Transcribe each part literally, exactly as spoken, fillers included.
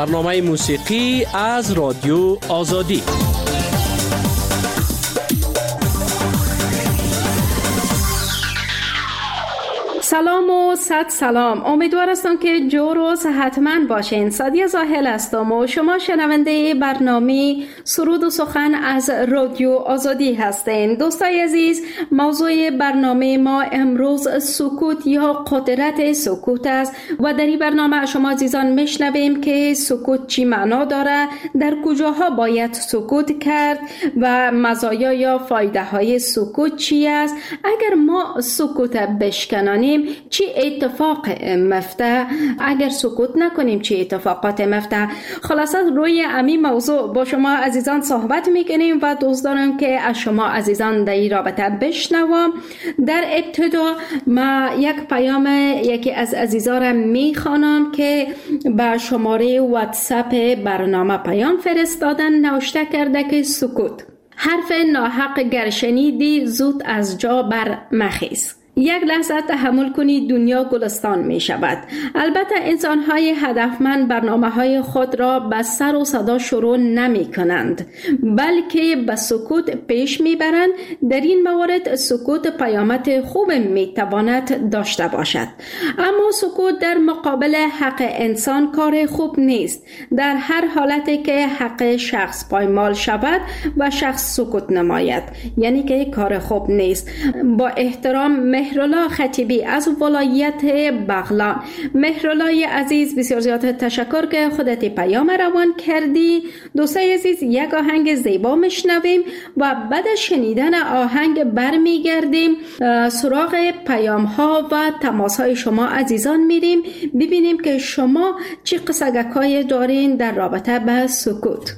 برنامه موسیقی از رادیو آزادی. سلام و صد سلام. امیدوار هستم که جور و صحتمند باشین. سادیه زاهل هستم و شما شنونده برنامه سرود و سخن از رادیو آزادی هستین. دوستای عزیز، موضوع برنامه ما امروز سکوت یا قدرت سکوت است و در این برنامه شما عزیزان میشنویم که سکوت چی معنا داره، در کجاها باید سکوت کرد و مزایا یا فایده های سکوت چی است. اگر ما سکوت بشکنانیم چی اتفاق مفته، اگر سکوت نکنیم چی اتفاقات مفته. خلاصه روی امی موضوع با شما عزیزان صحبت میکنیم و دوست دارم که از شما عزیزان در این رابطه بشنوم. در ابتدا ما یک پیام یکی از عزیزان را میخوانم که به شماره واتساپ برنامه پیام فرستادن. نوشته کرده که سکوت: حرف ناحق گر شنیدی زود از جا بر مخیز. یک لحظه تحمل کنید، دنیا گلستان می شود. البته انسان های هدفمند برنامه های خود را به سر و صدا شروع نمی کنند، بلکه به سکوت پیش می برند. در این موارد سکوت پیامد خوب می تواند داشته باشد، اما سکوت در مقابل حق انسان کار خوب نیست. در هر حالتی که حق شخص پایمال شود و شخص سکوت نماید، یعنی که کار خوب نیست. با احترام، مهرالله خطیبی از ولایت بغلان. مهرالله عزیز، بسیار زیاد تشکر که خودت پیام روان کردی. دوستای عزیز، یک آهنگ زیبا میشنویم و بعد از شنیدن آهنگ برمیگردیم سراغ پیام ها و تماس های شما عزیزان میریم، ببینیم که شما چی قصگک های دارین در رابطه به سکوت.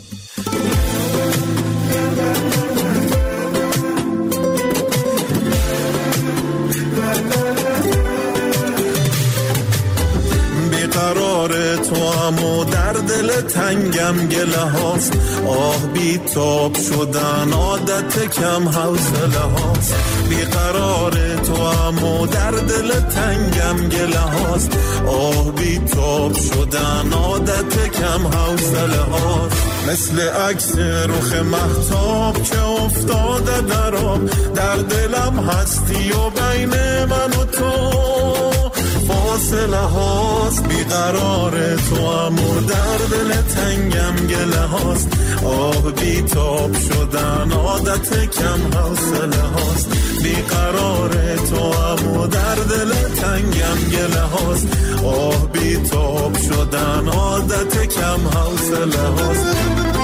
قرار تو امو در دل تنگم گله هاست، آه بی تاب شدن عادت کم حوصله هاست. بی قرار تو امو در دل تنگم گله هاست، آه بی تاب شدن عادت کم حوصله هاست. مثل عکس رخ مهتاب که افتاده در آب، در دلم هستی و بین من و تو فاصله هاست. بیقرار تو امو در دل تنگم گله هاست، آه بی تاب شدن عادت کم حوصله هاست. بیقرار تو امو در دل تنگم گله هاست، آه بی تاب شدن عادت کم حوصله هاست.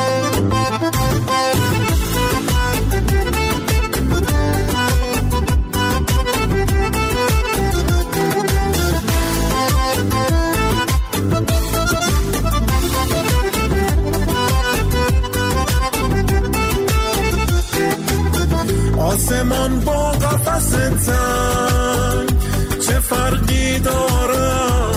آسمان با قفس تنگ چه فرقی داره،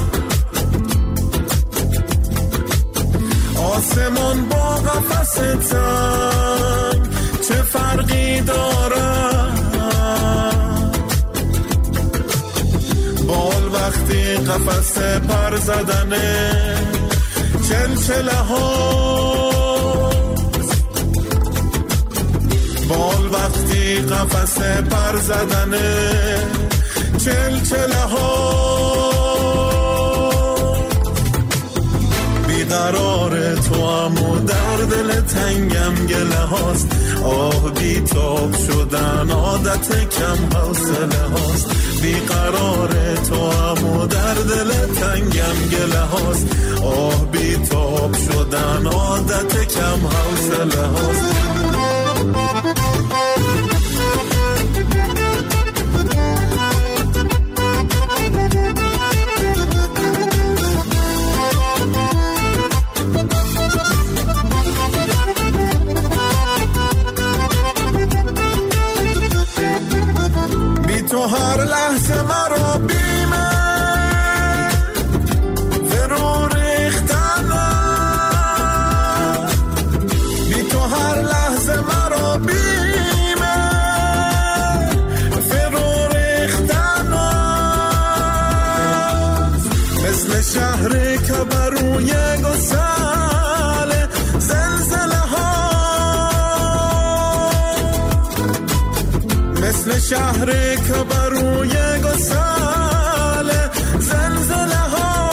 آسمان با قفس تنگ چه فرقی داره. بال وقتی قفس پر زدنه چلچله ها، بال وقتی قفس پر زدنه چلچله ها. بیقرار تو امو در دل تنگم گله هاست، آه بی تاب شدن عادت کم حوصله هاست. بیقرار تو امو در دل تنگم گله هاست، آه بی تاب شدن عادت کم حوصله هاست. بی تو هر لحظه مرا بیمه فرو ریختنه، بی تو هر لحظه مرا بیمه فرو ریختنه. مثل شهری که بروی گسه جشن شهر که بروی گسال زلزله ها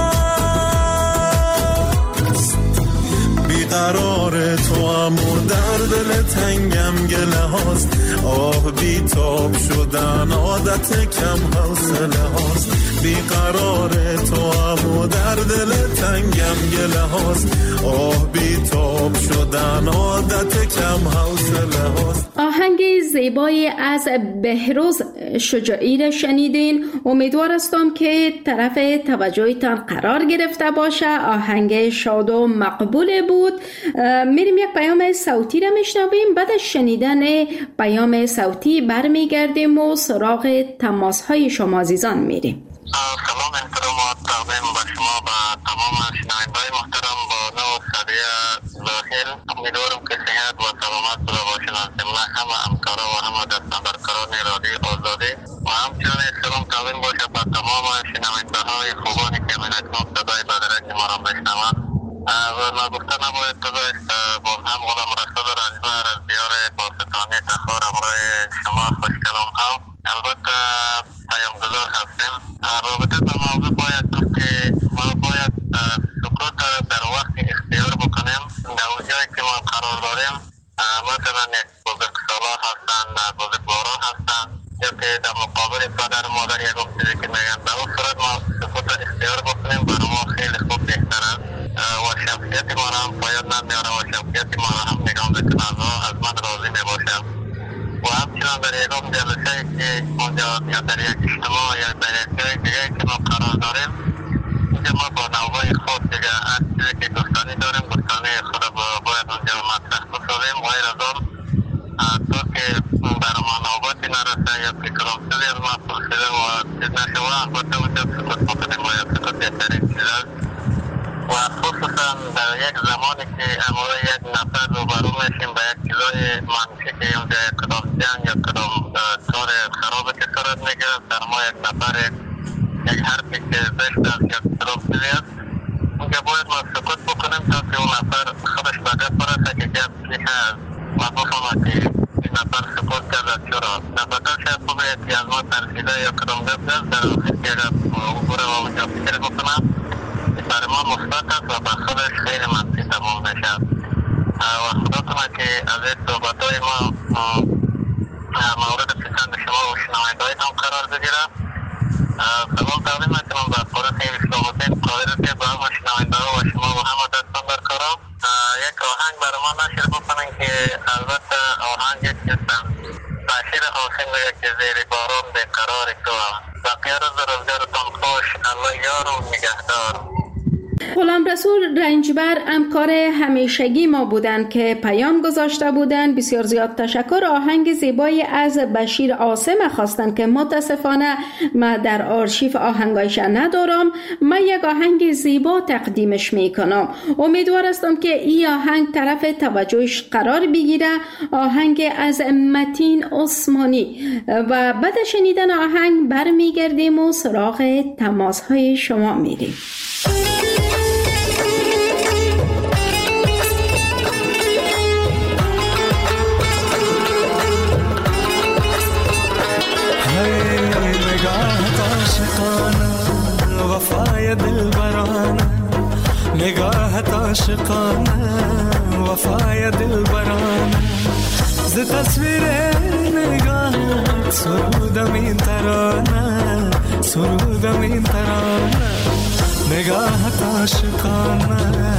بیقرار تو هم و در دل تنگم گله هاست آه بی تاب شدن عادت کم حوصله هاست بیقرار تو هم و در دل تنگم گله هاست آه بی تاب شدن عادت کم حوصله هاست. آهنگ زیبایی از بهروز شجاعی را شنیدین. امیدوار هستم که طرف توجهتان قرار گرفته باشه. آهنگ شاد و مقبول بود. میریم یک پیام صوتی را میشنویم. بعد از شنیدن پیام صوتی برمیگردیم و سراغ تماس های شما عزیزان میریم. سلام احترام و تقدیم به شما و تمام شنوندگان محترم با نو سریع ظاهر. امیدوارم که صحت و سلامت بوده باشین از جمله همه همکارا و همه دستاندرکاران رادیو آزادی و همچنین سلام تقدیم باشه به تمام شنونده‌های خوبانی که من اکنون صدای بدرنگ ما را میشنوند و نگفته نباید گذاشت. با هم غلام رسول رنجبر از دیار پاکستانی تخار امروی شما خوشکلام هم البته پیامگذار هستیم. رابطه به موضوع باید گفت که ما باید سکوت در وقت اختیار بکنیم. در جایی که ما قرار داریم مثلا یک بزرگسالان هستن، بزرگواران هستن یا که در مقابل پدر مادر یک چیزی که میگن در اون صورت ما سکوت اختیار بکنیم برای ما خیلی خوب بهتر است و شخصیت ما را هم پایان نمیاره و شخصیت ما را هم نگاه میکنه از من راضی میباشم. و همچنان در یکم جلسه که اونجا یا در یک اجتماع یا در یک جای دیگه که ما قرار داریم اینجا ما با نوبای خود دیگه هر چیزی که گفتانی داریم گفتانی خود باید اونجا مطرح بسازیم غیر از آن تو که بر ما نوباتی نرسه یا فکرام چیزی از ما پرسیده و چیز نشوه البته اونجا سکوت بکنیم و یا سکوت بهترین چیز است و خصوصا در یک زمانی که امروز یک نفر روبرو میشیم به یک چیزای منفی که اونجا یک کدام جنگ یا کدام کار خرابه که صورت میگیرد در ما یک نفر یک حرفی که زشت است یا خراب چیزی است اونجا باید ما سکوت بکنیم تا که اون نفر خودش به گپ برسه که گپ چی هست و بفهمه که این نفر سکوت کرده چرا نفتا شاید خوبه که از ما ترسیده یا کدام گپ است در آخر که اگر بره و اونجا فکر بکنم برای ما مثبت است و به خودش خیلی منفی تمام میشه و خدا کنه که از این صحبتهای ما مورد پسند شما و شنوندهایتان قرار بگیره. سلام تقدیم میکنم به قدرت اسلام الدین قادری که به همه شنونده‌ها و شما و همه دستاندرکاران یک آهنگ برای ما نشر بکنین که البته آهنگی که بشیر حسین میگه که زیر باران بیقرار تو بقیه روز روزگارتان خوش الله یار و نگهدار. غلام رسول رنجبر همکار همیشگی ما بودند که پیام گذاشته بودند. بسیار زیاد تشکر. آهنگ زیبایی از بشیر عاصم خواستند که متاسفانه ما در آرشیف آهنگایش ندارم. من یک آهنگ زیبا تقدیمش میکنم. امیدوار هستم که این آهنگ طرف توجهش قرار بگیره. آهنگ از متین عثمانی و بعد شنیدن آهنگ برمیگردیم و سراغ تماس های شما میریم. وفای دلبرانه نگاهت عاشقانه وفای دلبرانه ز تصویر نگاهت سرودم این ترانه سرودم این ترانه نگاهت عاشقانه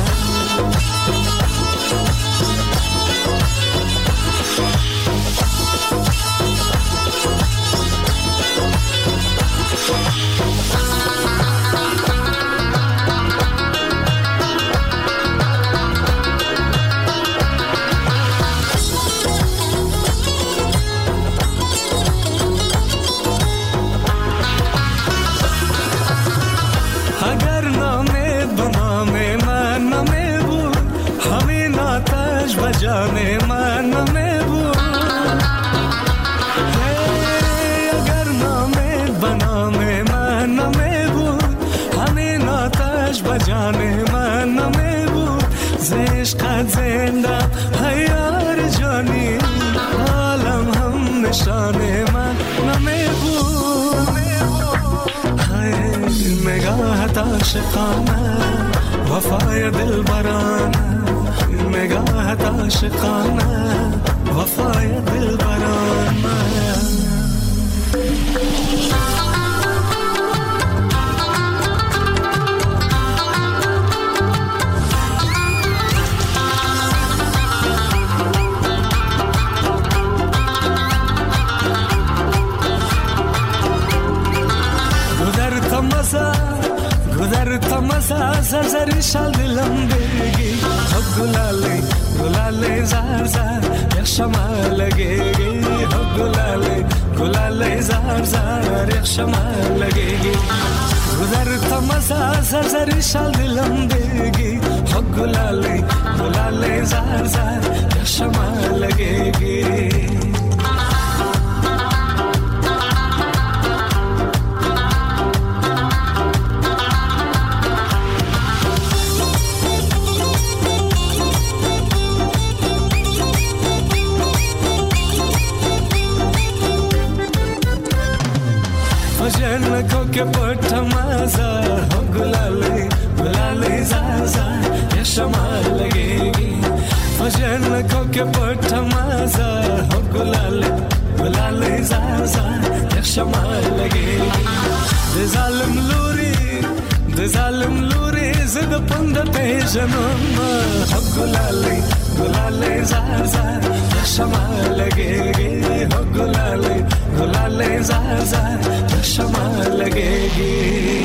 جان من نمی بود اگر نامت به نام من نمی بود همین آتش به جان من نمی بود ز عشقت زنده هیار جانی عالم هم نشانه عاشقانه وفای دلبرانه نگاهت عاشقانه وفای دلبرانه گذر تمسا زرزری شال دلم بگی خب گلاله گلاله زر زر یک شمع لگیگی خب گلاله گلاله زر زر یک شمع لگیگی گذر تمسا زرزری شال دلم بگی خب گلاله گلاله زر زر یک شمع لگیگی فجر کو که پټ مزه ګلالي ګلالي زار زار یا شمال لګيږي فجر کو که پټ مزه ګلالي ګلالي زار زار یا شمال لګيږي د ظالم لوري د ظالم لوري زد پند پېژنم ګلالي ګلالي زار زار یا شمال لګيږي ګلالي ګلالي زار زار یا شمال لګيږي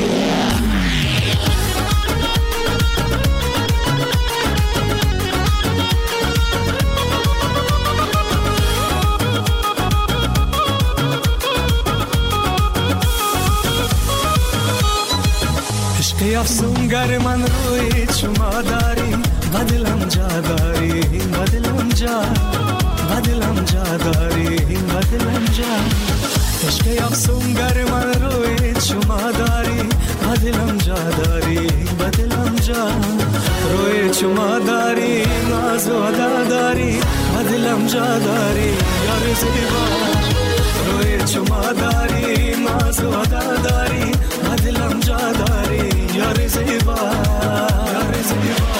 عشق افسونگر من روی شما داری بدلم جا داری بدلم جا بدلم جا داری بدلم جا عشق افسونگر من روی شما داری بدلم جا داری بدلم جا روی شما داری ناز و ادا داری بدلم جا داری یار زیبا روی شما داری ناز و ادا داری بدلم جا داری یار زیبا یار زیبا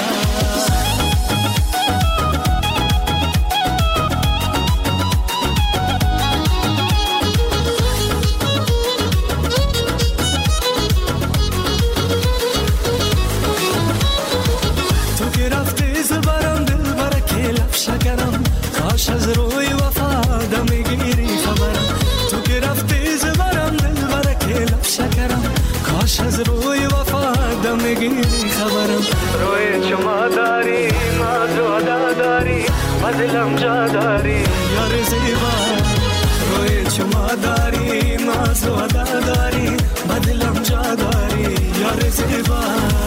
شکرم کاش از روی وفا دمی گیری خبرم تو که رفتی زبرم دل برکه لب شکرم کاش از روی وفا دمی گیری خبرم روی شما داری ناز و ادا داری بدلم جا داری یار زیبا روی شما داری ناز و ادا داری بدلم جا داری یار زیبا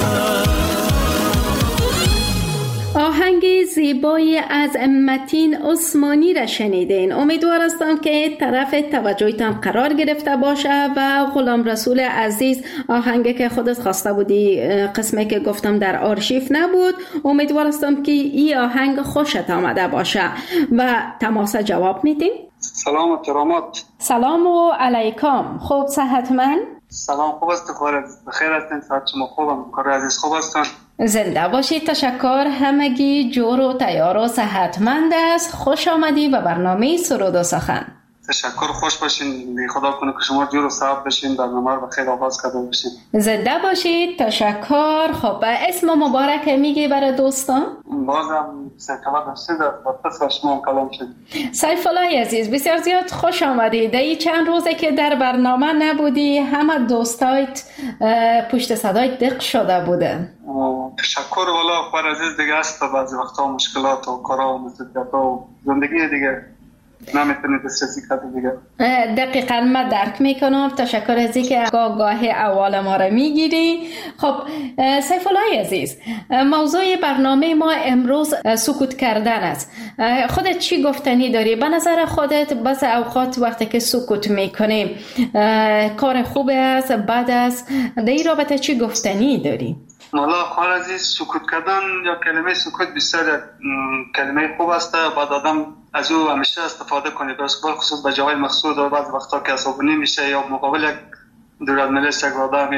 آهنگ زیبایی از متین عثمانی را شنیدین. امیدوار هستم که طرف توجهتان قرار گرفته باشه و غلام رسول عزیز آهنگی که خودت خواسته بودی قسمی که گفتم در آرشیف نبود، امیدوار هستم که این آهنگ خوشت آمده باشه و تماس جواب میدین. سلام و کرامات. سلام و علیکم. خوب صحتمند؟ سلام، خوب است خواهر بخیر هستین؟ صحت شما خوبم؟ کار عزیز خوب هستن؟ زنده باشید. تشکر. همگی جور و تیار و صحتمند است. خوش آمدی به برنامه سرود و سخن. تشکر، خوش باشین. بی خدا کنه که شما جور و صحت باشین، برنامه رو بخیر آغاز کرده باشین. زنده باشید. تشکر. خب اسم مبارک میگی برای دوستان؟ بازم سیفالله رشید با پس شما کلام شد. سیفالله عزیز بسیار زیاد خوش آمدی. در این چند روزه که در برنامه نبودی همه دوستایت پشت صدای دق شده بوده. تشکر. والا خواهر عزیز دیگه است، بعضی وقتا مشکلات و کارا و مسئولیت و زندگی دیگه نمیتونی دسترسی کرده دیگه. دقیقاً من درک میکنم. تشکر از اینکه آگاهی اول ما را میگیری. خب سیفالله عزیز، موضوع برنامه ما امروز سکوت کردن است. خودت چی گفتنی داری؟ به نظر خودت بس اوقات وقتی که سکوت میکنیم کار خوب است، بد است؟ در این رابطه چی گفتنی داری؟ والا خواهر عزیز، سکوت کردن یا کلمه سکوت بسیار کلمه خوب است. بعد آدم از او همیشه استفاده کنه، بسیار خصوص به جاهای مخصوص و بعض وقتا که عصبانی میشه یا مقابل یک دولت ملت یک آدمی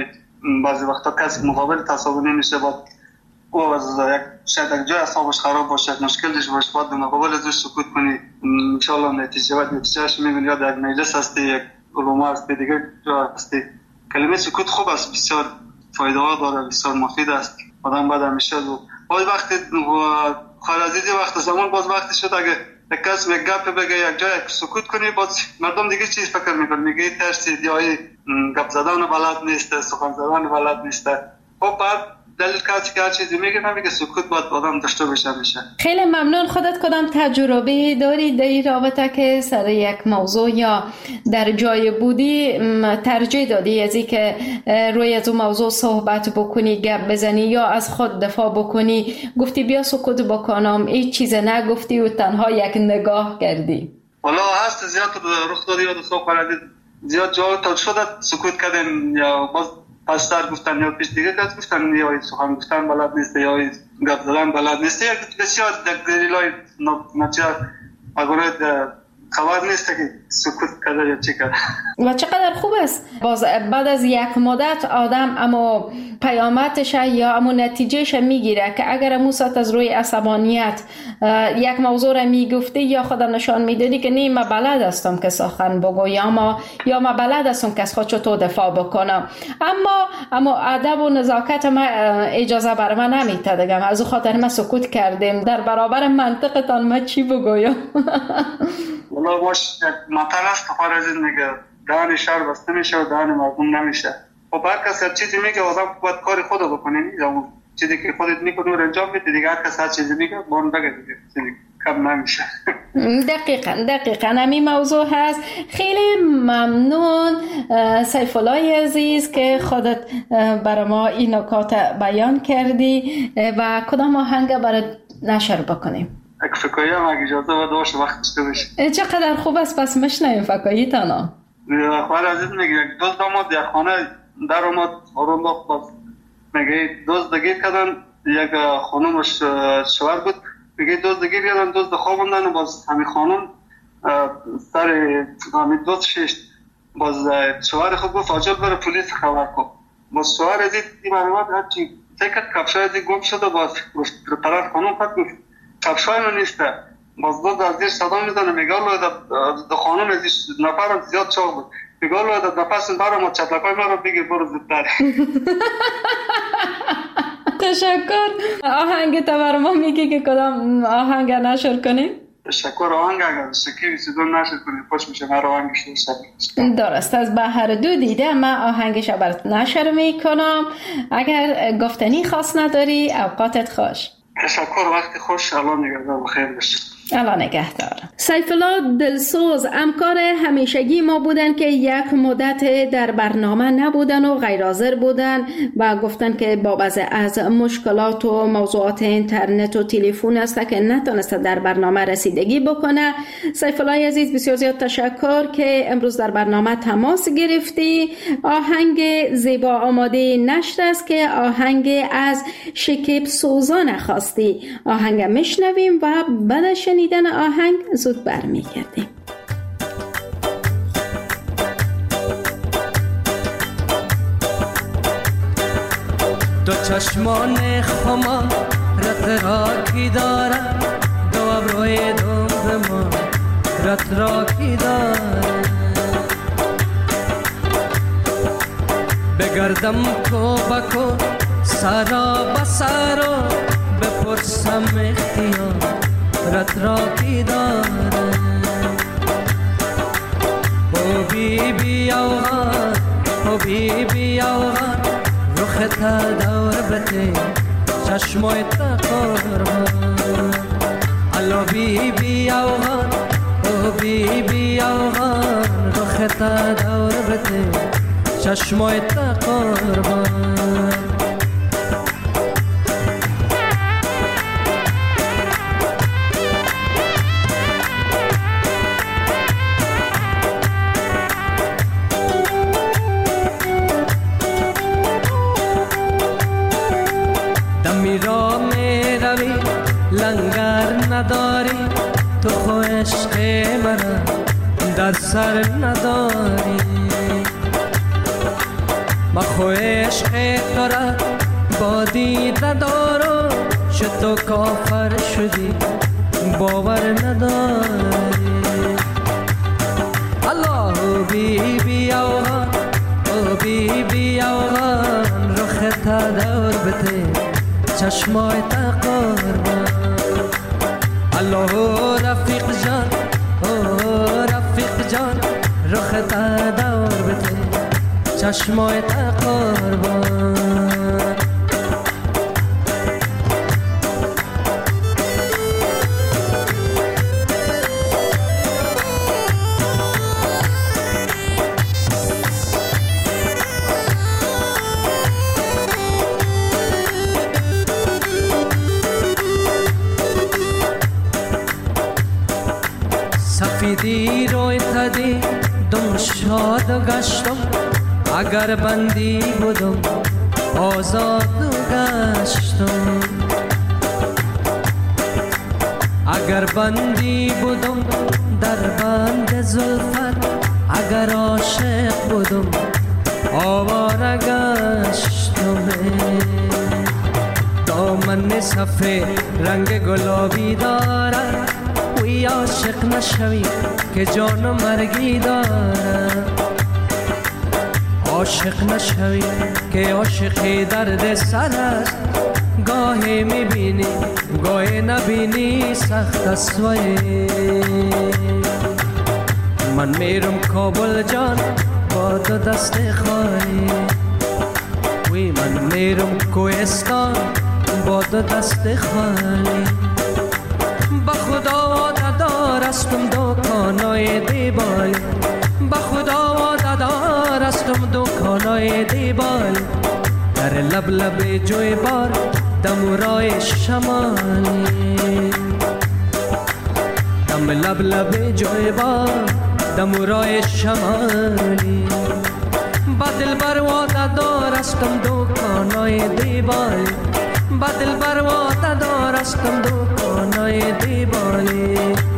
بعضی وقتا کسی مقابل تصاویر نمیشه، باید او از یک شاید یک جای اعصابش خراب باشه، مشکلش باشه، باید به مقابل ازش سکوت کنی. ان شاء الله نتیجه و نتیجهش میبینی. یا در مجلس هستی، یک علما هستی، دیگه جا هستی. کلمه سکوت خوب است، بسیار فایده ها داره، بسیار مفید است. آدم باید همیشه دو باید وقتی خالعزیزی وقت زمان باز وقتی شد اگه یک کس یک گپ بگه یک جای سکوت کنی، باز مردم دیگه چیز فکر میکنه، میگه ترسید یا گپ زدن بلد نیست، سخن زدن بلد نیست. خب بعد دلیل کسی که هر چیزی میگه نمیگه، سکوت باید آدم داشته باشه میشه. خیلی ممنون. خودت کدام تجربه داری در این رابطه که سر یک موضوع یا در جای بودی ترجیح دادی از این که روی از اون موضوع صحبت بکنی، گپ بزنی یا از خود دفاع بکنی، گفتی بیا سکوت بکنم، هیچ چیز نگفتی و تنها یک نگاه کردی؟ والا هست زیاد رخ دادی یا دوستان فرادی زیاد جا تا شده سکوت کردن یا باز پستر گفتن یا پیش دیگه کس گفتن یا سخن گفتن بلد نیست یا گپ زدن بلد نیست. یک بسیار دلیلای نچار اگر خبر نیست که سکوت کرده یا چی کرده. و چقدر خوب است باز بعد از یک مدت آدم اما پیامدش یا اما نتیجهش میگیره که اگر امو ساعت از روی عصبانیت یک موضوع را میگفتی یا خودم نشان میدادی که نه من بلد هستم که سخن بگویم یا یا من بلد هستم که از خود چطور دفاع بکنم، اما اما ادب و نزاکت ما اجازه بر من نمیده دیگه، از او خاطر ما سکوت کردیم در برابر منطقتان ما چی بگویم. والله باش مثلا است خارج میگه دهن شهر بسته میشه و دهن مردم نمیشه. خب هر کس هر چیزی میگه آدم باید کار خودو بکنه، یا چیزی که خودت میکنی رو انجام میدی دیگه. هر کس هر چیزی میگه بون بگه دیگه چیزی کم نمیشه. دقیقاً دقیقاً همین موضوع هست. خیلی ممنون سیف الله عزیز که خودت برای ما این نکات بیان کردی و کدام آهنگ برای نشر بکنیم؟ اگه فکایی هم اگه اجازه و داشت وقت داشته بشه. چقدر خوب است پس مشنویم فکایی تانا. خواهر عزیز میگه یک دوست آمد یک خانه در آمد آرام باخت باز میگه دوست دگیر کردن، یک خانومش شوهر بود، میگه دوست دگیر کردن دوست خوابوندن و باز همین خانوم سر همین دوست ششت باز شوهر خود گفت آجاب بره پولیس خبر کن. باز شوهر عزیز این معلومات هرچی تکت کفشای عزیز گم شد و باز گفت طرف خانوم خود گفت کفشای من نیسته. باز دو از زیر صدا میزنه میگه الله دا خانوم از نفرم زیاد چاق بود، میگه الله دا نفس برام چطلقای من رو بگیر برو زودتر. تشکر. آهنگ تا بر ما میگی که کدام آهنگ نشر کنیم؟ تشکر. آهنگ اگر شکیوی سیدون نشر کنیم خوش میشه. من آهنگش نشر درست از بهر دو دیده من آهنگش برات نشر میکنم. اگر گفتنی خاص نداری اوقاتت خوش. تشکر. وقتی خوش. الان نگهدار بخیر بشه. الله نگهدار. سیف الله دلسوز همکار همیشگی ما بودن که یک مدت در برنامه نبودن و غیر حاضر بودن و گفتن که بابت از مشکلات و موضوعات اینترنت و تلفن است که نتونسته در برنامه رسیدگی بکنه. سیف الله عزیز بسیار زیاد تشکر که امروز در برنامه تماس گرفتی. آهنگ زیبا آماده نشر است که آهنگ از شکیب سوزان خواستی. آهنگ میشنویم و بعد شنیدن آهنگ زود برمیگردیم. دو چشمان خما رت راکی داره، دو ابروی دنب ما رت راکی داره. بگردم کو بکو سرا بسرا بپرسم اختیار رت راکی داره. او بی بی اوغان او بی بی اوغان رخ تا دور بته چشمای تا قربان. الو بی بی اوغان او بی بی اوغان رخ تا دور بته چشمای تا قربان. لنگر نداری تو خو عشق مرا در سر نداری. ما خو عشق تو را با دیده دارم، شد تو کافر شدی باور نداری. الله بی بی اوغان، او بی بی اوغان، رخ تا دور بده چشمای تا قربان. الله رفیق جان، او رفیق جان، رخ تا دور بده چشمای تا قربان. سفیدی روی تدی دم شاد گشتم، اگر بندی بودم آزاد گشتم. اگر بندی بودم در بند زلفت، اگر عاشق بودم آواره گشتم. دامن سفید رنگ گلابی دارد، وی عاشق نشوی که جان مرگی دارد. عاشق نشوی که عاشقی درد سر است، گاهی میبینی گاهی نبینی سخت است. وی من میرم کابل جان با دو دست خالی، وی من میرم کوهستان با دو دست خالی. با خدا دارستم دکانای دیبالی، با خدا دارستم دکانای دیبالی. در لب لب جوی بار دمورای شمالی، دم لب لب جوی بار دمورای شمالی. با دل بر وعده دارستم دکانای دیبالی، با دل بر وعده دارستم دکانای دیبالی.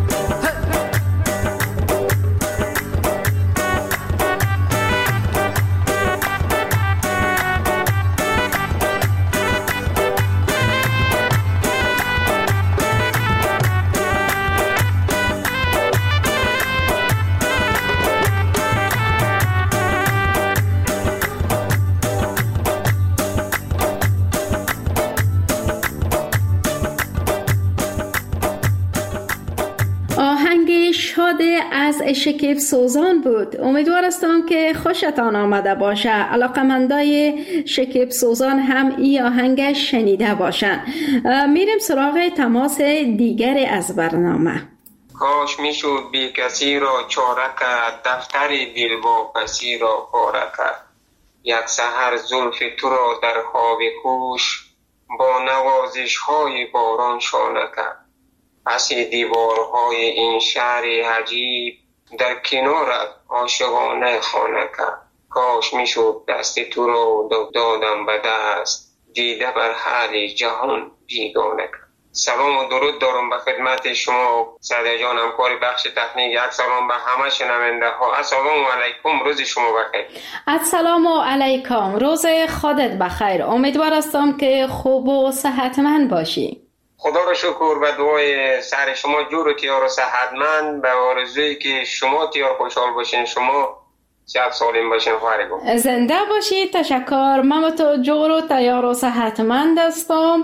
از شکیب سوزان بود. امیدوار هستم که خوشتان آمده باشه. علاقمندای شکیب سوزان هم این آهنگ شنیده باشن. میریم سراغ تماس دیگری از برنامه. کاش میشد بی کسی را چاره کرد، دفتر دل با کسی را پاره کرد. یک سحر زلف تو را در خواب کوش، با نوازش های باران شانه کرد. پس دیوارهای این شهر عجیب، در کنارت عاشقانه خانه کرد. کاش میشد دست تو را دادم به دست، دیده بر حال جهان بیگانه کرد. سلام و درود دارم به خدمت شما سعدی جان، همکار بخش تکنیک. یک سلام به همه شنونده ها. السلام علیکم، روز شما بخیر. السلام علیکم، روز خودت بخیر. امیدوار هستم که خوب و صحتمند باشی. خدا را شکر به دعای سر شما جور و تیار و صحتمند، به آرزویی که شما تیار خوشحال باشین، شما صحت سالم باشین. خواهرگم زنده باشی. تشکر. من تو جور و تیار و صحتمند هستم.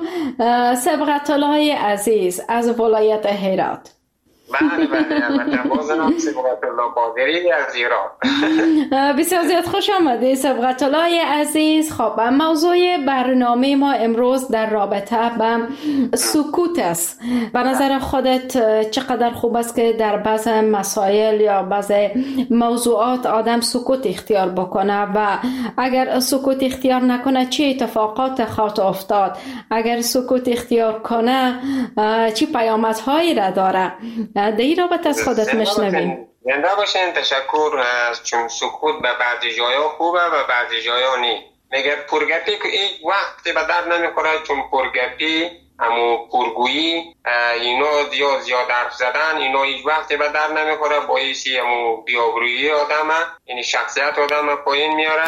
سبقت الله عزیز از ولایت هرات. بله بله البته بازنام سبقت الله قادری از ایران. بسیار زیاد خوش آمده سبقت الله عزیز. خب موضوع برنامه ما امروز در رابطه به سکوت است. به نظر خودت چقدر خوب است که در بعض مسائل یا بعض موضوعات آدم سکوت اختیار بکنه و اگر سکوت اختیار نکنه چه اتفاقات خواهد افتاد؟ اگر سکوت اختیار کنه چه پیامدهایی را داره؟ در این رابطه از خودت مشنویم. زنده باشین. تشکر. چون سکوت به بعضی جایا خوبه و بعضی جایا نی. مگر پرگپی که هیچ وقتی به درد نمیخوره، چون پرگپی همو پرگویی اینا زیاد زیاد حرف زدن اینا هیچ وقتی به درد نمیخوره، باعثی همو بیابرویی آدمه، یعنی شخصیت آدم پایین میاره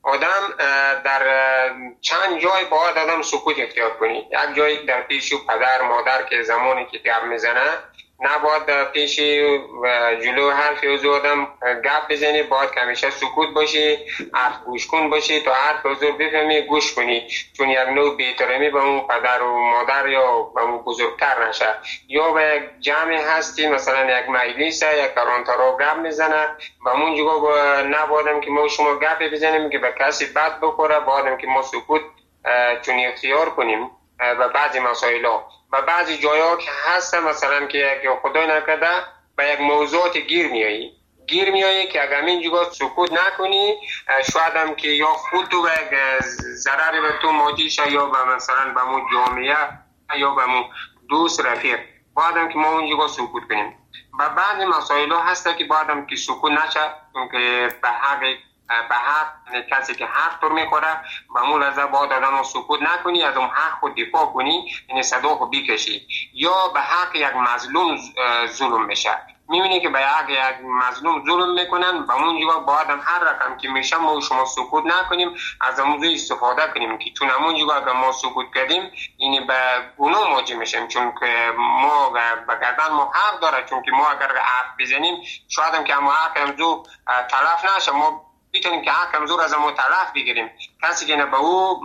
آدم در چند جای باید آدم سکوت اختیار کنی. یک جایی در پیش پدر مادر که زمانی که گپ میزنه نباید پیش جلو حرف حضور آدم گپ بزنی، باید که همیشه سکوت باشی، حرف گوش کن باشی تا حرف حضور بفهمی گوش کنی، چون یک نوع بی‌احترامی به اون پدر و مادر یا به اون بزرگتر نشه. یا به یک جمع هستی مثلا یک مجلس یک کارانتارا گپ میزنه، به اون جگه نبایدم که ما شما گپ بزنیم که به کسی بد بخوره، بایدم که ما سکوت چون اختیار کنیم و بعضی مسائل ها و بعضی جایا که هست مثلا که خدای نکرده به یک موضوعات گیر میایی گیر میایی که اگر این جگه سکوت نکنی شاید هم که یا خود تو به ضرر به تو موجی شه یا به مثلا به مو جامعه یا به مو دوست رفیق، باید هم که ما اون جگه سکوت کنیم. و بعضی مسائل ها هست که باید هم که سکوت نشه، که به حق به حق کسی که حق طور میخوره به اون لحظه باید آدم سکوت نکنی، از اون حق خود دفاع کنی، یعنی صدا خود بکشی. یا به حق یک مظلوم ظلم میشه، میبینی که به حق یک مظلوم ظلم میکنن، به اون جگه باید هم هر رقم که میشه ما شما سکوت نکنیم، از اون استفاده کنیم که چون همون جگه اگر ما سکوت کردیم یعنی به گناه مواجه میشیم، چون که ما به گردن ما حق داره، چون که ما اگر حق بزنیم شاید هم که ما حق همزو تلف نشه، ما میتونیم که حق همزور از ما تلف بگیریم. کسی که نه به او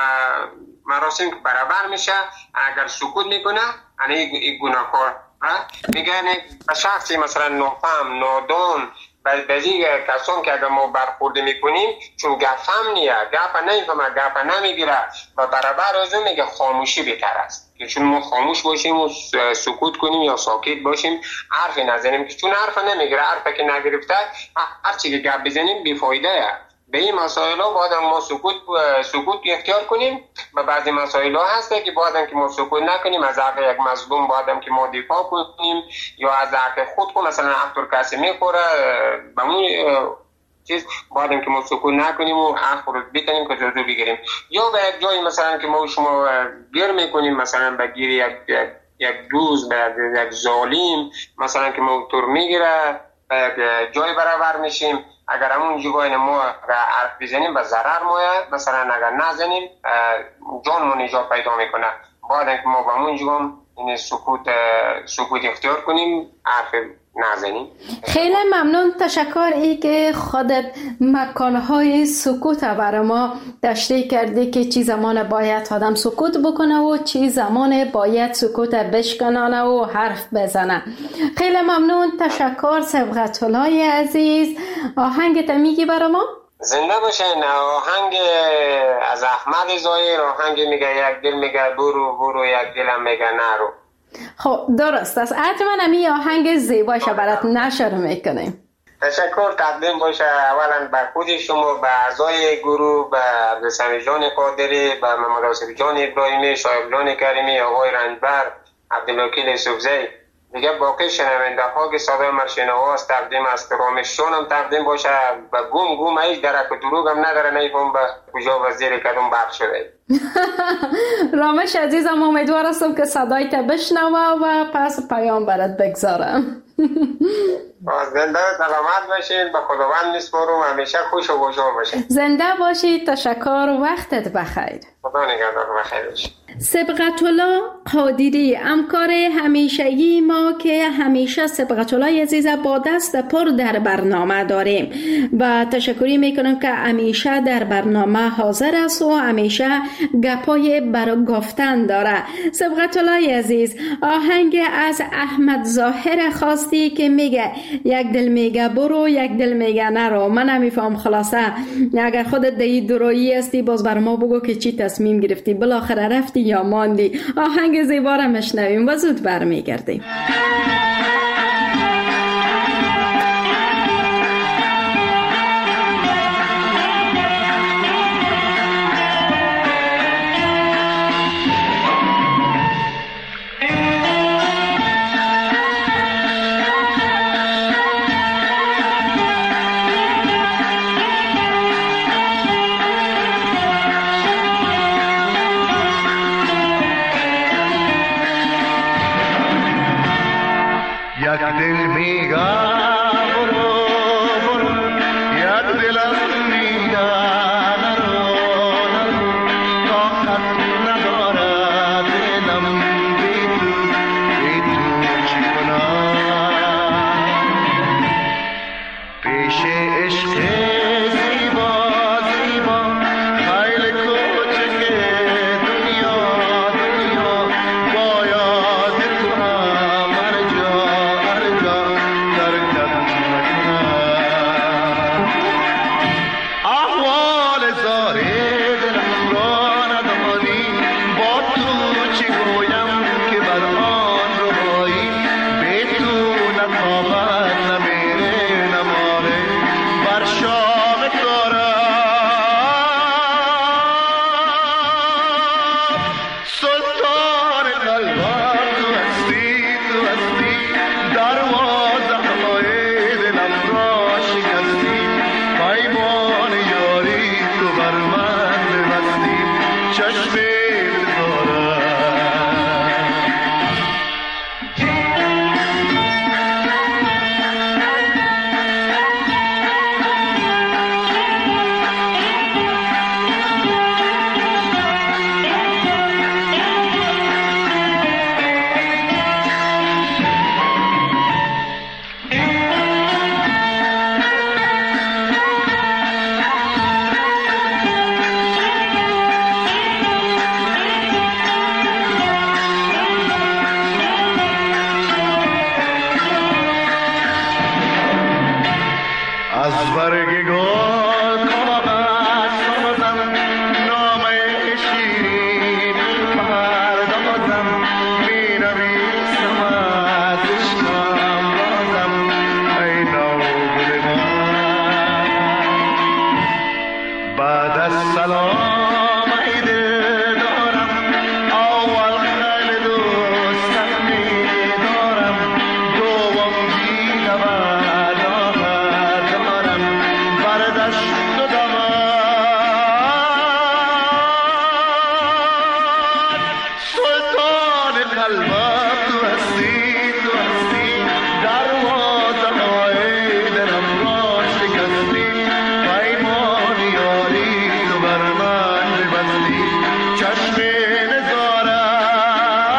مراسم که برابر میشه اگر سکوت میکنه این گناهکار میگن به شخصی مثلا نافهم نادان بعضی کسان که اگر ما برخورده میکنیم چون گفهم نیه گفه نمیفهمه گفه نمیگیره و برابر از اون میگه خاموشی بهتر است، که چون ما خاموش باشیم و سکوت کنیم یا ساکت باشیم، حرفی نزنیم، که چون حرف نمیگیره، حرفی که نگرفته هر چی که گپ بزنیم بیفایده است. به این مسائل ها باید ما سکوت سکوت اختیار کنیم. و بعضی مسائل ها هست که باید که ما سکوت نکنیم، از حق یک مظلوم باید که ما دفاع کنیم، یا از حق خود کو مثلا افتر کسی میخوره به اون چیز باید که ما سکوت نکنیم و حق خود بتونیم که جزو بگیریم. یا به یک جایی مثلا که ما شما گیر میکنیم، مثلا به گیر یک یک دوست به یک ظالم مثلا که ما طور میگیره به یک جای برابر میشیم، اگر همون جگاه ما حرف بزنیم به ضرر مایه، مثلا اگر نزنیم جان ما نجات پیدا میکنه. باید که ما به همون جگاه این سکوت سکوت اختیار کنیم، حرف نزنیم. خیلی ممنون، تشکر ای که خودت مکانهای سکوت برای ما تشریح کردی که چی زمان باید آدم سکوت بکنه و چی زمان باید سکوت بشکنانه و حرف بزنه. خیلی ممنون، تشکر صبغت الله عزیز. آهنگ میگی برای ما؟ زنده باشین. آهنگ از احمد ظاهر، آهنگ میگه یک دل میگه برو برو، یک دلم میگه نرو. خب درست است، حتما همی آهنگ زیباشه برات نشر میکنیم. تشکر تقدیم باشه اولا به خود شما، به اعضای گروه، به عبدالسمی جان قادری، به محمد آصف جان ابراهیمی، شایب جان کریمی، آقای رنجبر، عبدالوکیل یوسفزی، دیگه باقی شنونده ها که صدای مرشنوا است تقدیم است. رامششون هم تقدیم باشه، به گم گم هیچ درک و دروغ هم نداره، نیفهم به کجا و زیر کدوم بخش شده. رامش عزیزم، امیدوار هستم که صدای تا بشنوه و پس پیام برات بگذارم. زنده سلامت باشید، به خداوند میسپارم، همیشه خوش و خوشحال باشید. زنده باشید، تشکر، وقتت بخیر. خدا نگهدار، بخیر باشید. صبغت الله قادری، همکار همیشگی ما که همیشه صبغت الله عزیز با دست پر در برنامه داریم و تشکری میکنم که همیشه در برنامه حاضر است و همیشه گپای برای گفتن داره. صبغت الله عزیز، آهنگ از احمد ظاهر خواستی که میگه یک دل میگه برو یک دل میگه نرو. من نمیفهم خلاصه، اگر خودت دی درویی هستی باز بر ما بگو که چی تصمیم گرفتی، بالاخره رفتی یا ماندی. آهنگ زیبا را مشنویم و زود برمیگردیم. یک دل میگه برو برو، یک دلم میگه از برگ گل کاغذ سازم نامه شیرین پردازم می‌نویسم از عشقم رازم ای نوگل من بعد از سلام ای دل دارم اول خیلی دوستم می‌دارم دوم دیده و دارم بر دشت و دمن سلطان قلبم تو هستی تو هستی دروازه های دلم را شکستی پیمان یاری تو بر من ببستی چشم نزارم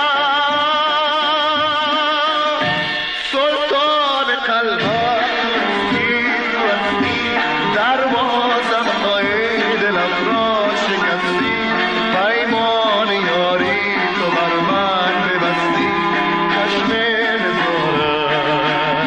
سلطان قلبم تو هستی دروازه های دلم را شکستی پیمان یاری تو بر من ببستی چشم نزارم.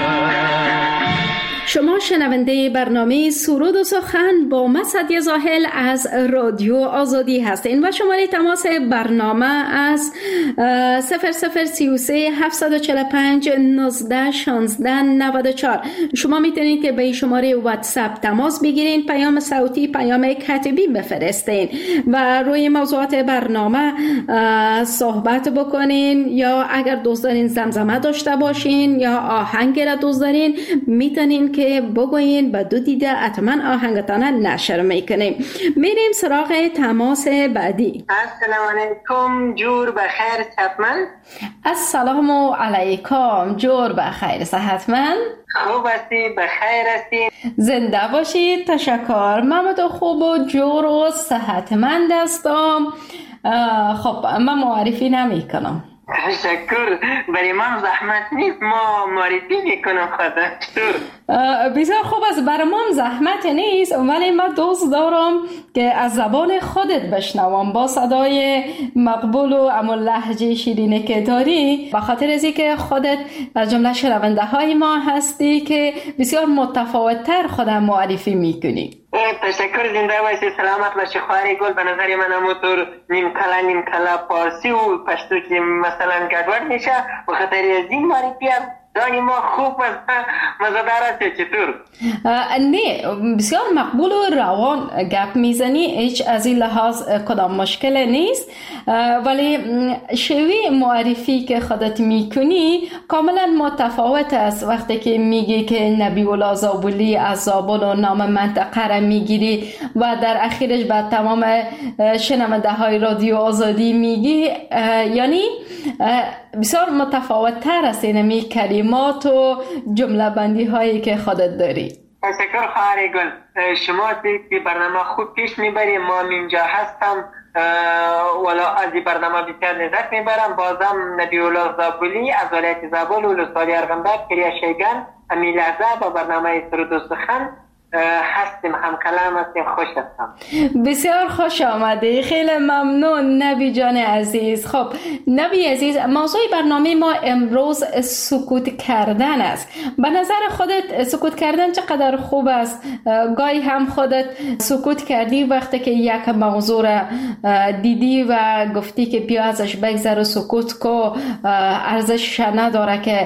شما شنونده برنامه سرود و سخن با من سعدیه زاهل از رادیو آزادی هستین و شماره تماس برنامه از صفر صفر سی و سه هفتصد و چهل و پنج نوزده شانزده نود و چهار. شما میتونید که به شماره واتساپ تماس بگیرین، پیام صوتی، پیام کتبی بفرستین و روی موضوعات برنامه صحبت بکنین، یا اگر دوست دارین زمزمه داشته باشین یا آهنگ را دوست دارین میتونین که بگوین به دو دیده حتما آهنگتان نشر میکنیم. میریم سراغ تماس بعدی. السلام علیکم، جور بخیر صحتمند. السلام علیکم، جور بخیر صحتمند. خوب هستی؟ بخیر هستی؟ زنده باشید. تشکر. من تو خوب و جور و صحتمند هستم. خب من معرفی نمی کنم. تشکر. برای من زحمت نیست، ما معرفی میکنم. خدا بسیار خوب است. برای من زحمت نیست، ولی من دوست دارم که از زبان خودت بشنوم با صدای مقبول و اما لهجه شیرینه که داری، به خاطر از اینکه خودت از جمله شنونده های ما هستی که بسیار متفاوت تر خودم معرفی میکنی. تشکر. زنده باشی، سلامت باشی خواهر گل. به نظر من همونطور نیم کلا نیم کلا پارسی و پشتو که مثلا گدوار میشه، به خاطر از این معرفی هم دانی ما خوب است، مزدار است. چطور؟ نه، بسیار مقبول و روان گپ میزنی، هیچ از این لحاظ کدام مشکل نیست، ولی شوی معرفی که خودت میکنی کاملا متفاوت است. وقتی که میگی که نبی الله زابلی از زابل و نام منطقه را میگیری و در اخیرش بعد تمام شنونده های رادیو آزادی میگی، یعنی بسیار متفاوت تر است اینمی کلمات و جمله بندی هایی که خودت داری. تشکر خواهر گل. شما که برنامه خوب پیش میبری، ما اینجا هستم ولا از این برنامه بسیار لذت میبرم. بازم نبی الله زابلی از ولایت زابل و لسوالی ارغنداب کریا شیگان امی لحظه با برنامه سرود و سخن هستیم، هم کلام هستیم. خوش هستم. بسیار خوش آمده. خیلی ممنون نبی جان عزیز. خب نبی عزیز، موضوع برنامه ما امروز سکوت کردن است. به نظر خودت سکوت کردن چقدر خوب است؟ گاهی هم خودت سکوت کردی وقتی که یک موضوع را دیدی و گفتی که بیا ازش بگذر و سکوت کو، ارزش نداره که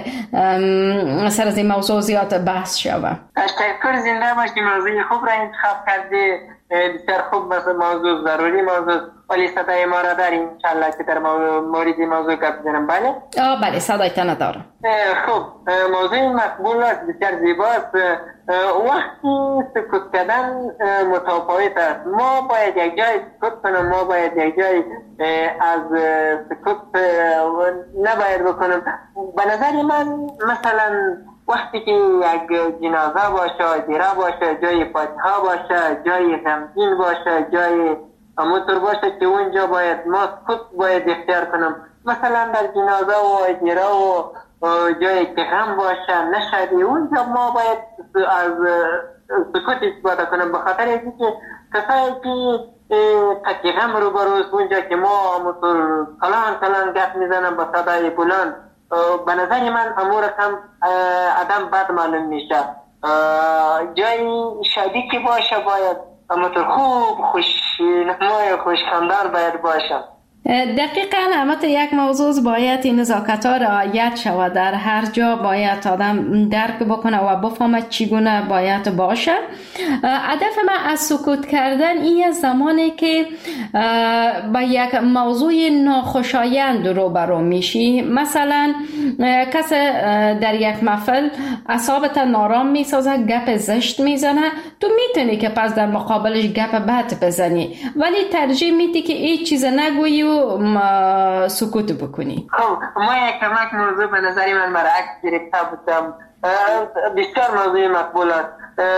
سر از این موضوع زیاد بحث شود. تشکر. زنده باشی. موضوع خوب را انتخاب کرده، بسیار خوب. مثل موضوع ضروری موضوع، ولی صدای ما را داریم انشالله که در مورد موضوع گپ بزنم. بله؟ آه بله، صدایت ندارم. خوب، موضوع مقبول است، بسیار زیباست. وقتی سکوت کردن متفاوت است. ما باید یک جای سکوت کنم، ما باید یک جای از سکوت نباید بکنم. به نظر من مثلا وقتی که یک جنازه باشه، دیره باشه، جای فاتحه باشه، جای غمگین باشه، جای همونطور باشه که اونجا باید ما سکوت باید اختیار کنم. مثلا در جنازه و دیره و جایی که غم باشه نشدی، اونجا ما باید از سکوت استفاده کنم. به خاطر اینکه کسایی که تکی غم رو بروز اونجا که ما همونطور کلان کلان گپ میزنم با صدای بلند، به نظر من امور کم آدم بد معلوم میشه. جای شادی که باشه باید همونطور خوب خوشنمای خوشخندان باید باشه. دقیقاً البته یک موضوع باید این نزاکت ها رعایت شود. در هر جا باید آدم درک بکنه و بفهمه چگونه باید باشه. هدف من از سکوت کردن این زمانی که با یک موضوع ناخوشایند روبرو میشی، مثلا کس در یک محفل اعصابت نارام میسازه، گپ زشت میزنه، تو میتونی که پس در مقابلش گپ بد بزنی، ولی ترجیح میدی که هیچ چیز نگویی و سکوت بکنی. خب ما یک کمک موضوع به نظری من برعکس گرفته بودم. بسیار موضوع مقبول است.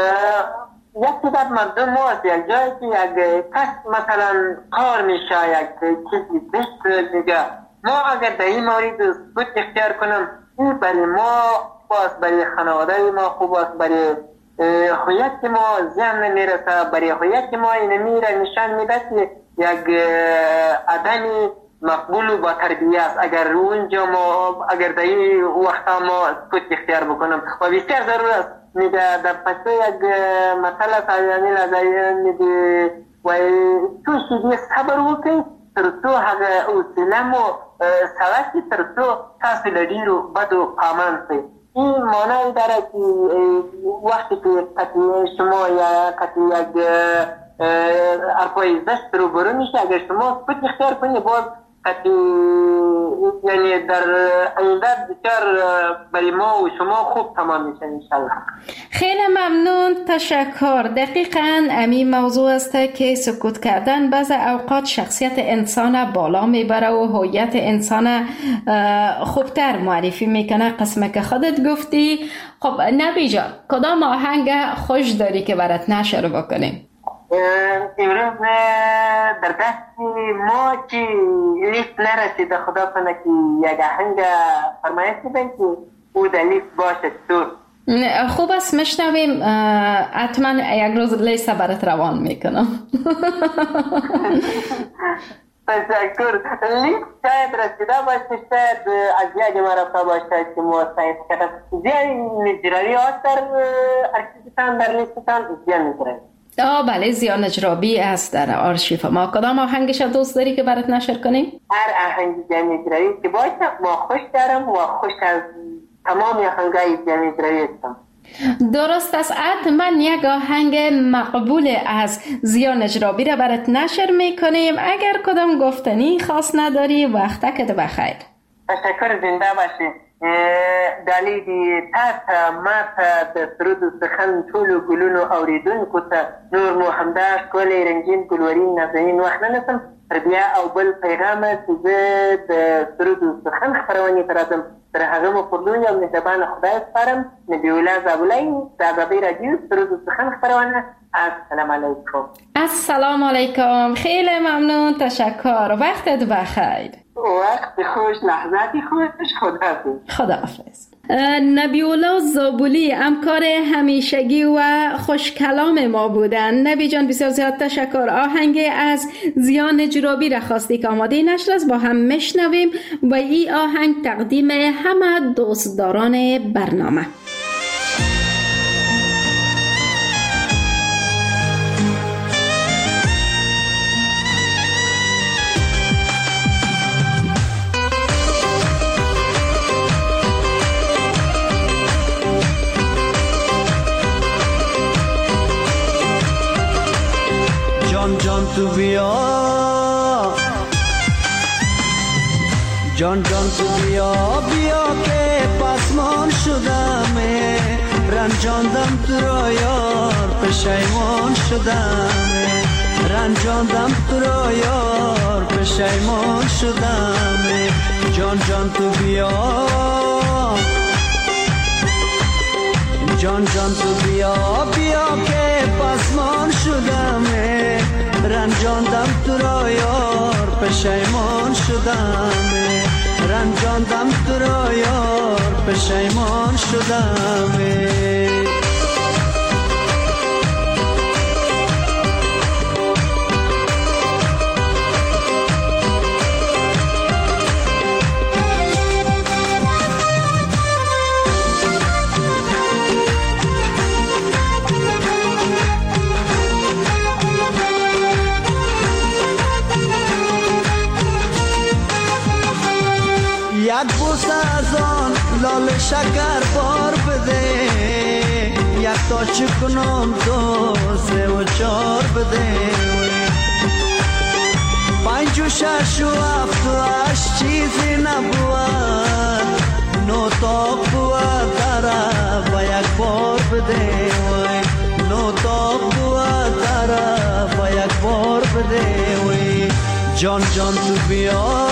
یک تعداد مردم هست یک جایی که یک کس مثلا کار میشه، یک چیزی بست میگه، ما اگر در این مورد سکوت اختیار کنم، این برای ما باز برای خانواده ما خوب است، برای هویت ما زیان نمیرسه، برای هویت ما این میره نشان میده که یک آدمی مقبول و با تربیه است. اگر اونجا ما اگر در این وقتا ما سکوت اختیار بکنم و بسیار ضرور است. میگه در پسه یک مسئله سایانی لازایی میگه و تو شدی صبر وکی تر تو هغه اوسلم و سواسی تر تو تاسو لدی رو بد و پامان سی. این معنی داره که وقتی که قطعی شما یا قطعی یک ارپای زشت رو برو میشه، اگر شما سکوت اختیار کنی باز قطعی یعنی در آینده بسیار برای ما و شما خوب تمام میشه انشالله. خیلی ممنون، تشکر. دقیقاً همین موضوع است که سکوت کردن بعض اوقات شخصیت انسان بالا میبره و هویت انسان خوبتر معرفی میکنه. قسمه که خودت گفتی. خب نبی جان، کدام آهنگ خوش داری که برات نشر بکنیم؟ امروز در دست ما که لیست نرسیده، خدا کنه که یک آهنگ فرمایش بدن که او در لیست باشه. تو خوب است، مشنویم. حتما یک روز لیست برات روان میکنم. تشکر. لیست شاید رسیده باشه، شاید از یاد ما رفته باشه که ما سعیت کردم. زیان نجرایی هست در ارکیستان، در لیستان زیان نجرایی. آه بله، زیان نجرابی است در آرشیف ما. کدام آهنگش دوست داری که برات نشر کنیم؟ هر آهنگ زیان نجرایی که باشه ما خوش دارم و خوش از تمام آهنگای زیان نجرایی هستم. درست است. حتما یک آهنگ مقبول از زیان نجرابی را برات نشر میکنیم. اگر کدام گفتنی خاص نداری وقتت بخیر. تشکر، زنده باشی. دلیدی تا ما تا د سرود سخن ټولو ګلونو اوریدونکو ته نور مو همدا ښکلی رنګین ګلورین نازنین وخت نه نسم تر بیا او بل پیغامه چې زه د سرود سخن خپرونې ته راځم. تر هغه مو پر لوی او مهربانه خدای سپارم. نبی الله زابلای د ازادۍ رادیو سرود سخن خپرونه. السلام علیکم. السلام علیکم. خیلی ممنون، تشکر. وقتت بخیر. وقت خوش، لحظاتی خوش. خداحافظ. خداحافظ. نبی الله زابلی همکار همیشگی و خوش کلام ما بودن. نبی جان بسیار زیاد تشکر. آهنگ از زیان نجرابی را خواستی که آماده نشر است، با هم میشنویم و این آهنگ تقدیم همه دوستداران برنامه. جان جان تو بیا، جان جان تو بیا بیا که پسمان شدم، رنجاندم تو را یار پشیمان شدم، رنجاندم تو را یار پشیمان شدم. جان جان تو بیا، جان جان تو بیا بیا که پسمان شدم، رنجاندم تو را یار پشیمان شدم، رنجاندم تو را یار پشیمان شدم. شکر بار بده، یک تا چکنم دو سه و چار بده، پنج و شش و هفت و هشت چیزی نبود، نو تا بود داره با یک بار بده، نو تا بود داره با یک بار بده. وی جان جان تو بیا،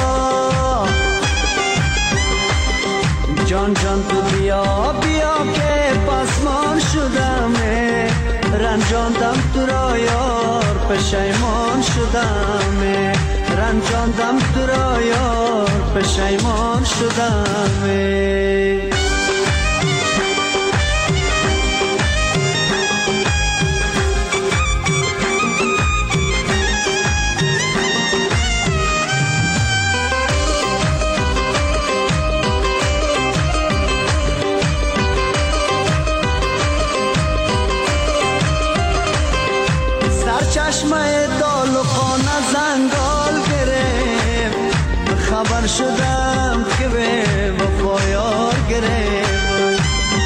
جان جان تو بیا بیا که پسمان شدمه، رنجاندم تو را یار پشیمان شدمه، رنجاندم تو را یار پشیمان شدمه. چشمه دال و خانه زنگال گرفت، خبر شدم که به وفا یار گرفت،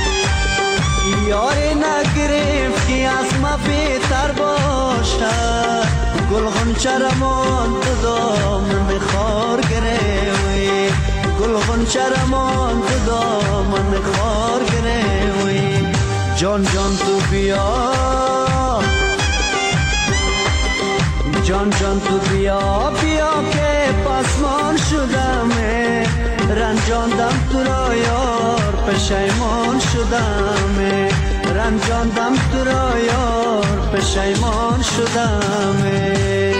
یاری نگرفت که از ما بهتر باشد، گل غنچه رمان تو دامن خار گرفت، گل غنچه رمان تو دامن خار گرفت. جان جان تو بیا، جان جان تو بیا بیا که پسمان شدمه، رنجاندم تو را یار پشیمان شدمه، رنجاندم تو را یار پشیمان شدمه.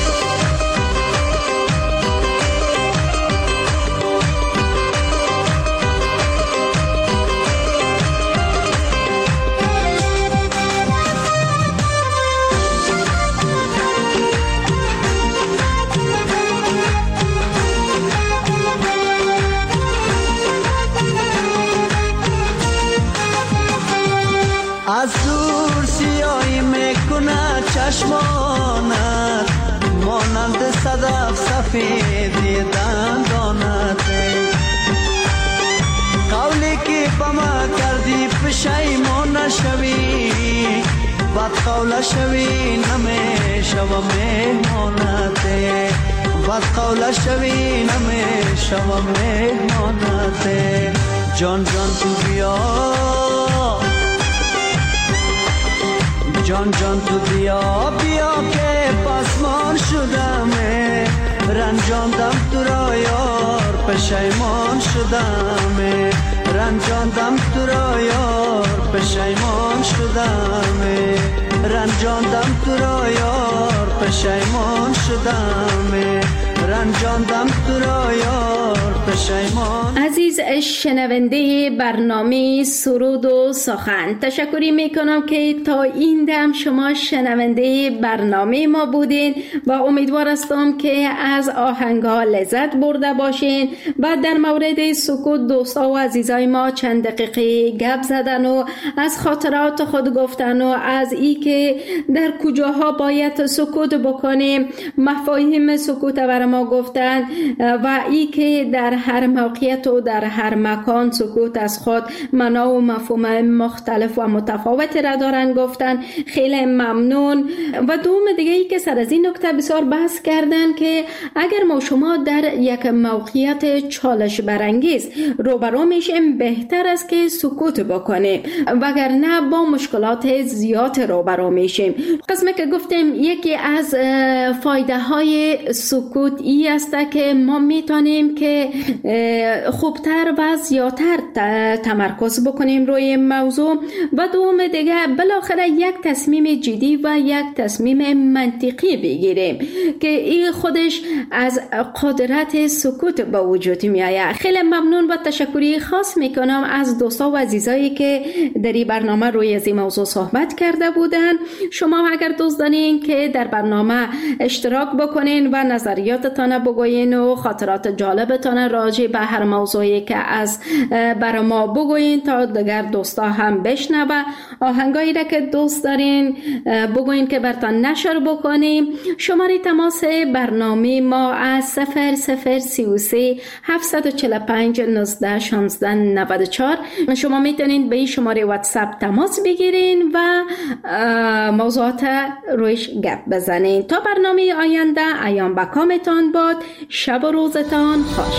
از دور سیاهی میکنه چشمانت، مانند صدف سفیدی دندانت، قولی که با ما کردی پشیمان نشوی، بد قول شوی نمیشوم مهمانت، بد قول شوی نمیشوم مهمانت. جان جان تو بیا، جان جان تو بیا بیا که پسمان شدمه، رنجاندم تو را یار پشیمان شدمه، رنجاندم تو را یار پشیمان شدمه، رنجاندم تو را یار پشیمان شدمه، رنجاندم تو را یار پشیمان. عزیز شنونده برنامه سرود و سخن، تشکری میکنم که تا این دم شما شنونده برنامه ما بودین و امیدوار هستم که از آهنگها لذت برده باشین و در مورد سکوت دوستا و عزیزای ما چند دقیقه گپ زدن و از خاطرات خود گفتن و از ای که در کجاها باید سکوت بکنیم، مفاهیم سکوت بر ما گفتن و ای که در هر موقعیت و در هر مکان سکوت از خود معنا و مفهوم مختلف و متفاوت را دارن گفتن. خیلی ممنون. و دوم دیگه ای که سر از این نکته بسیار بحث کردن که اگر ما شما در یک موقعیت چالش برانگیز روبرو میشیم بهتر است که سکوت بکنیم وگرنه با مشکلات زیاد روبرو میشیم. قسمه که گفتیم یکی از فایده های سکوت ای است که ما میتونیم که خوبتر و زیادتر تمرکز بکنیم روی موضوع و دوم دیگه بالاخره یک تصمیم جدی و یک تصمیم منطقی بگیریم که این خودش از قدرت سکوت به وجود می آید. خیلی ممنون و تشکری خاص میکنم از دوستا و عزیزایی که در این برنامه روی از این موضوع صحبت کرده بودن. شما اگر دوست دارین که در برنامه اشتراک بکنین و نظریات برتان بگوین و خاطرات جالبتان راجع به هر موضوعی که از بر ما بگوین تا دیگر دوستا هم بشنوه. آهنگایی را که دوست دارین بگوین که برتان نشر بکنیم. شماره تماس برنامه ما از صفر صفر سی و سه هفت چهار پنج نوزده شانزده نود و چهار. شما میتونین به این شماره واتساپ تماس بگیرین و موضوعات رویش گپ بزنین. تا برنامه آینده ایام بکامتان باد. شب و روزتان خوش.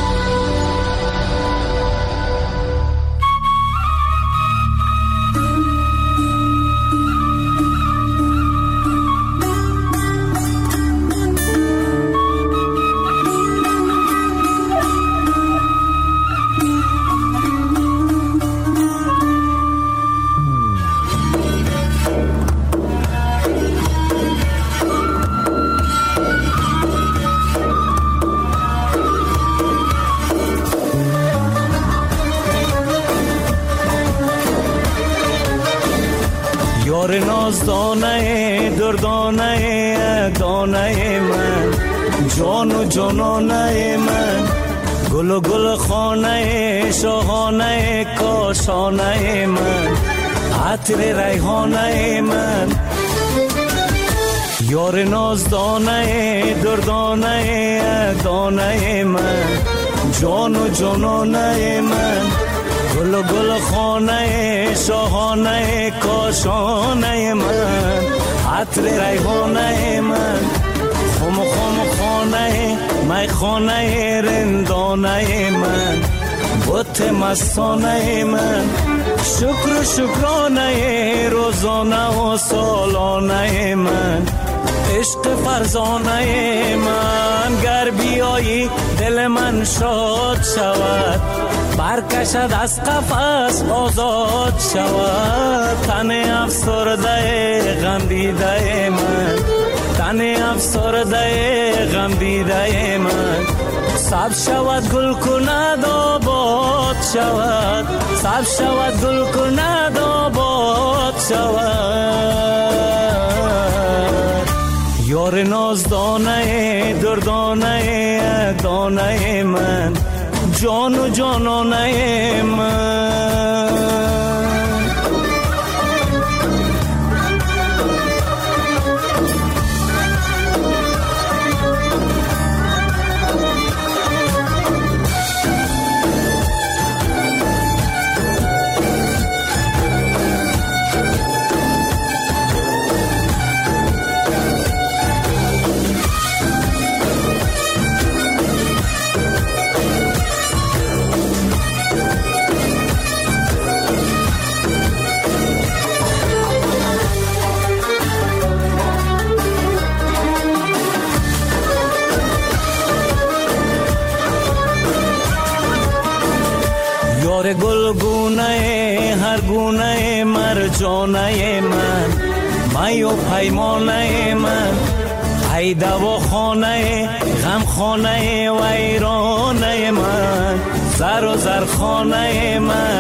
یار نازدانه دردانه دانه من، جان و جانانه من، گل و گل خانه شاهانه کاشانه من، عطر ریحانه من. یار نازدانه دردانه دانه من، جان و جانانه من، گل و گل خانه شاهانه کاشانه من، عطر ریحانه من، خم خم خانه می خانه رندانه من، بت مستانه من، شکر شکرانه روزانه و سالانه من، عشق فرزانه من. گر بیایی دل من شاد شود، برکشد از قفس آزاد شود. تن افسرده غم دیده من، تن افسرده غم دیده من، سبز شود گل کند آباد شود، سبز شود گل کند آباد شود. یار نازدانه دردانه دانه من، جان و جانانه من. یار گلگونه هر گونه مرجانه من، می و پیمانه من، ای دواخانه غم خانه ویرانه من، زر و زرخانه من،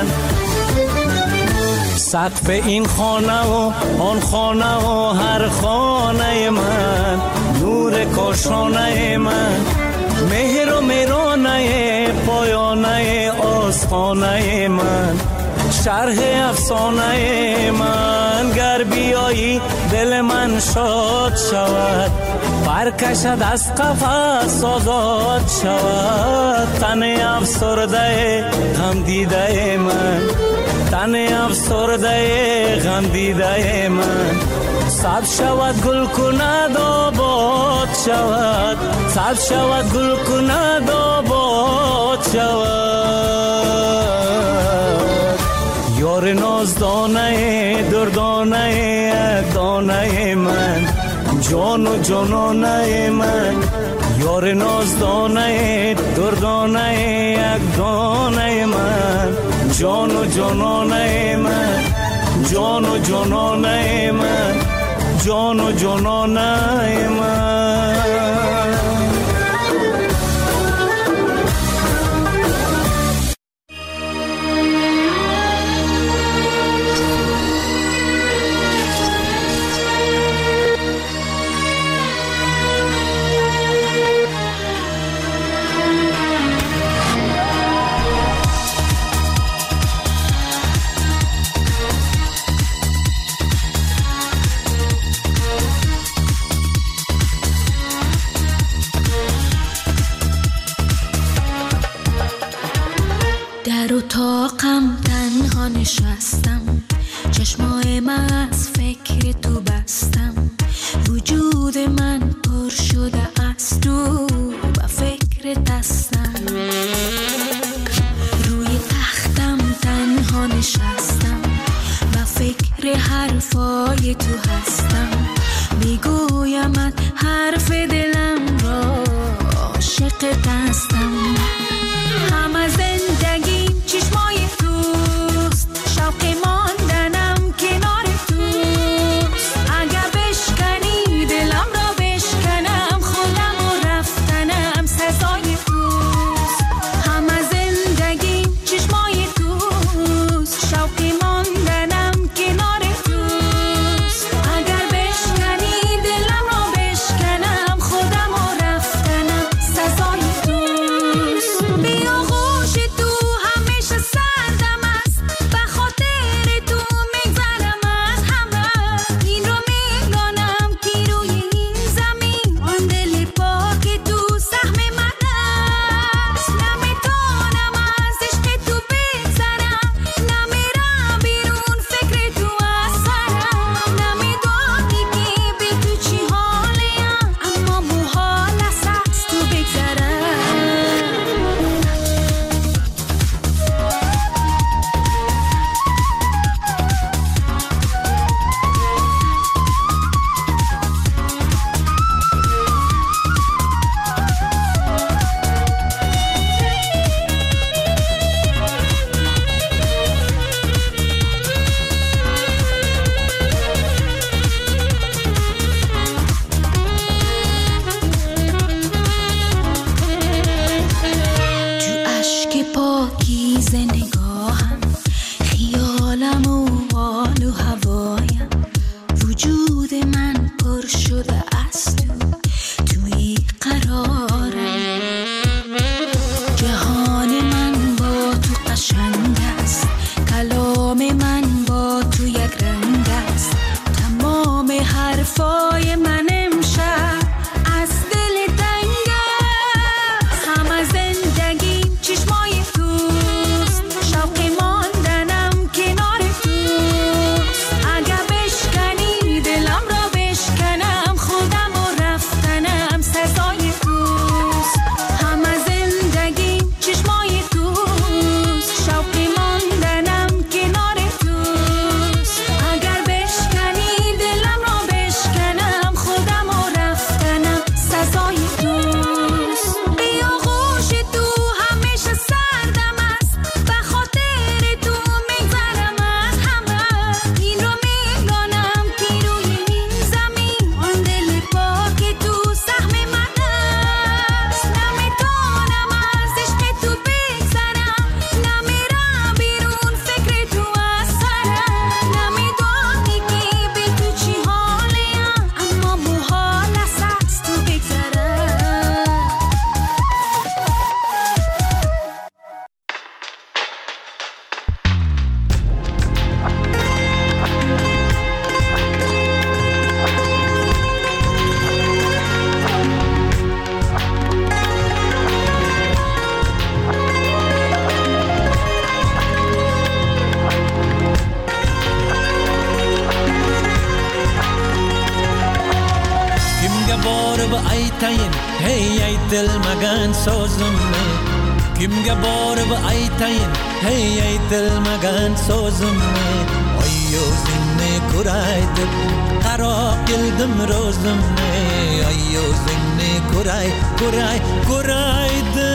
سقف این خانه و آن خانه و هر خانه من، نور کاشانه من، مهر و مهرانه پایانه آستانه من، شرح افسانه من. گر بیایی دل من شاد شود، برکشد از قفس آزاد شود. تن افسرده غم دیده من، تن افسرده غم دیده من، سبز شود گل کند آباد شود، سبز شود گل کند آباد شود. یار نازدانه دردانه دانه من، جان و جانانه من، یار نازدانه دردانه یک دانه من، جان و جانانه من، جان و جانانه من، جان و جانانه من. چشمای من از فکر تو بستم، وجود من پر شده از تو و فکر دستم. روی تختم تنها نشستم و فکر حرفای تو هستم. میگویمت حرف دلم را، عاشقت هستم. همه زندگیم چشمای توست، شوق ماندنم کنار توست. اگر بشکنی دلم را بشکنم، خودم و رفتنم سزای توست. همه زندگیم چشمای توست، شوق ماندنم کنار توست. اگر بشکنی دلم را بشکنم، خودم و رفتنم سزای توست. بیا غوش تو همیشه سردم است، به خاطر تو میگذرم از همه. این رو میدانم که روی این زمین آن دل پاک تو سهم من است. نمیتونم از عشق تو بگذرم، نمیرم بیرون فکر تو از سرم. نمیدانی که بی تو چی حالیم، اما محال است از تو بگذرم. تو اشک پاکیزه نگاهم، خیالم و حال و هوایم. وجود من پر شده از تو، توی قرارم. جهان من با تو قشنگ است، کلام من با تو یک رنگ است. تمام حرفای من امشب از دل تنگ است. همه زندگیم چشمای توست، شوق ماندنم کنار توست. اگر بشکنی دلم را بشکنم، خودم و رفتنم سزای توست. همه زندگیم چشمای توست، شوق ماندنم کنار توست. اگر بشکنی دلم را بشکنم، خودم و رفتنم سزای توست. بیا غوش تو همیشه سردم است، به خاطر تو میگذرم از همه. این رو میدانم که روی این زمین آن دل پاک تو سهم من است. نمیتونم از عشق تو بگذرم، نمیرم بیرون فکر تو از سرم. نمیدانی که بی تو چی حالیم، اما محال است از تو بگذرم. Kimga borib aytayin, hey aytilmagan so'zimni. Kimga borib aytayin, hey aytilmagan so'zimni. Oy o'zingni ko'ray deb qaroq qildim ro'zimni. Oy o'zingni ko'ray, ko'ray, ko'ray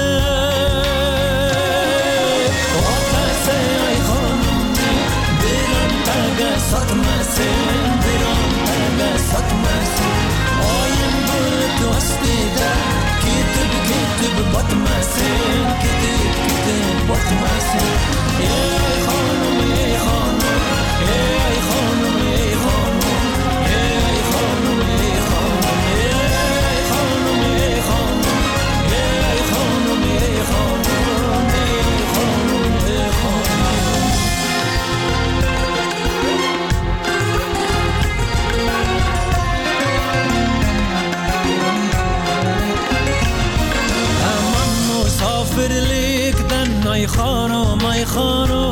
deb. Otasi ay xonimni birontaga sotmasin, birontaga sotmasin. Oyim bo'lib do'stida ketib ketib botmasin, ketib ketib botmasin. Ey xonim, ey xonim, ey xonim, ey xonim, ey xonim, ey xonim, ey xonim, ey xonim, ey xonim, ey xonim, ey xonim, ey xonim. Aman musafirlikdan ay xonim, ay xonim.